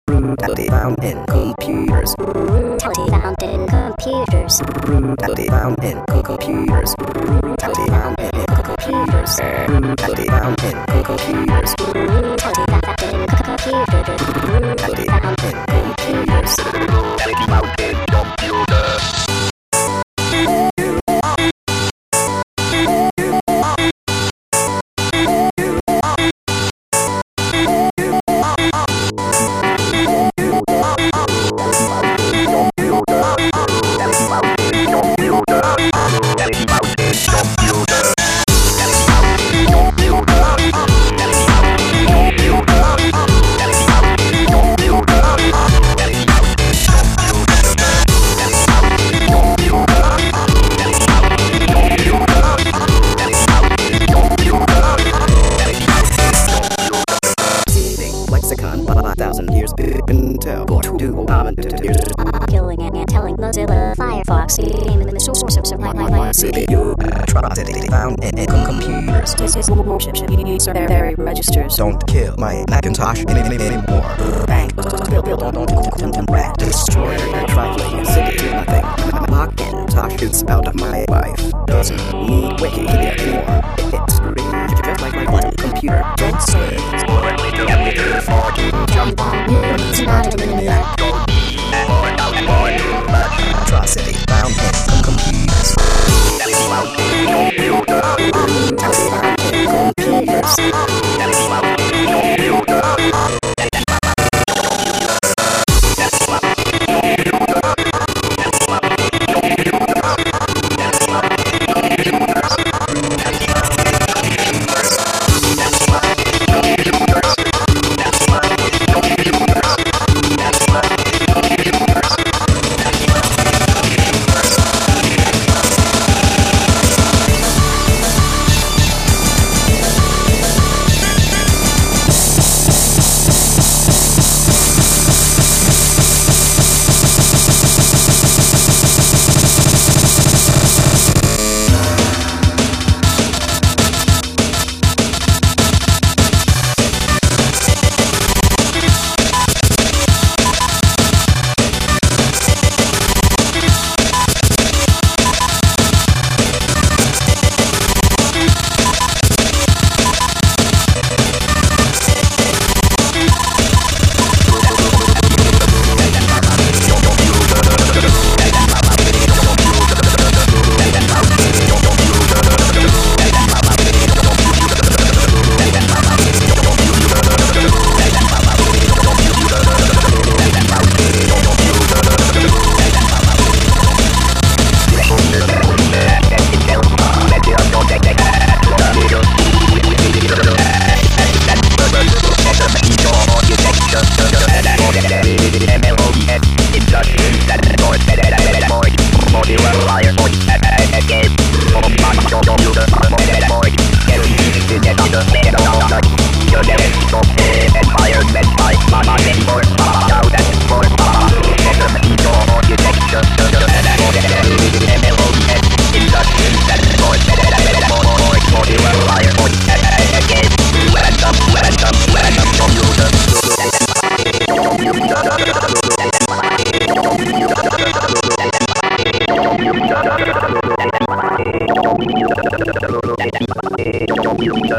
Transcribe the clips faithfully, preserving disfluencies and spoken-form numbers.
Brutality found in computers. Brutality found in computers. Brutality found in computers. Brutality found in computers. Brutality found in computers. Brutality found in computers. Brutality found in computers. Brutality found in computers. Thousand years Intel or two thousand years Killing and telling Mozilla Firefox game in the source of supply line C P U atrocity found in computers. This is worship user very registers. Don't kill my Macintosh anymore. Bang, build, build, don't, don't, don't, don't, rat, destroy your trifling city to nothing. Macintosh is out of my life. Doesn't need Wikipedia anymore. It's free, just like my one computer. Don't say it's Jump on you, it's not a maniac. Atrocity found in computers. Brutality found in computers. Brutality found in computers. Brutality found in computers.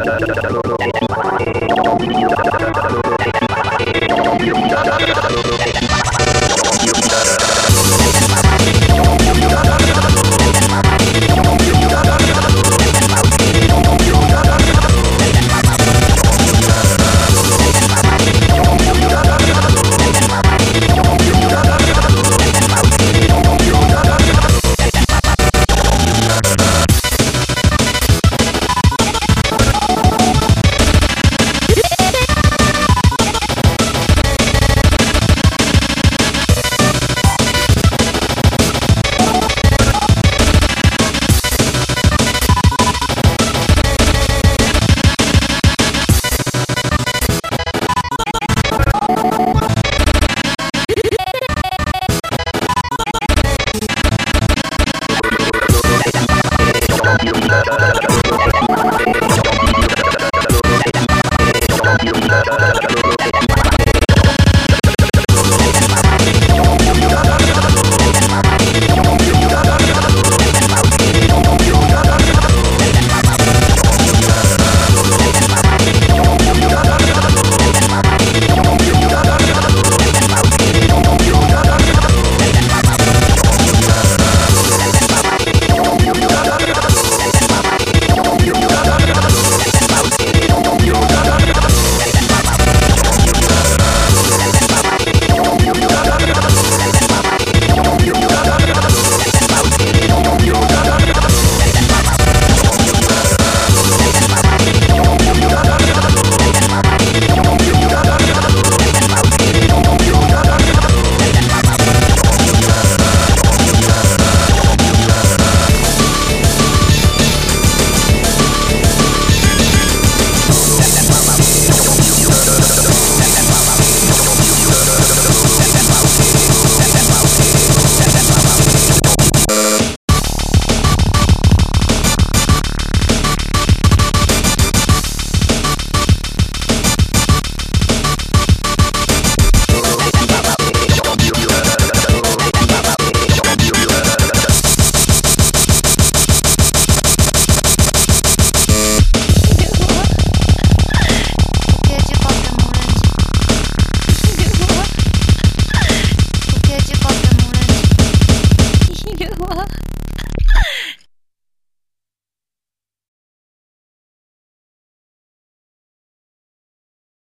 Computer.